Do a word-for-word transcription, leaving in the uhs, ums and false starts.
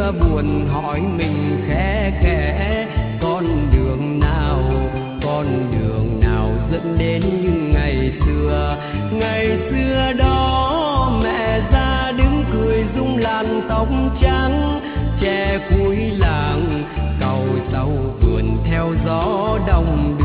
xưa buồn hỏi mình khẽ khẽ, con đường nào, con đường nào dẫn đến như ngày xưa. Ngày xưa đó mẹ ra đứng cười rung làn tóc trắng, che cuối làng cầu sau vườn theo gió đông.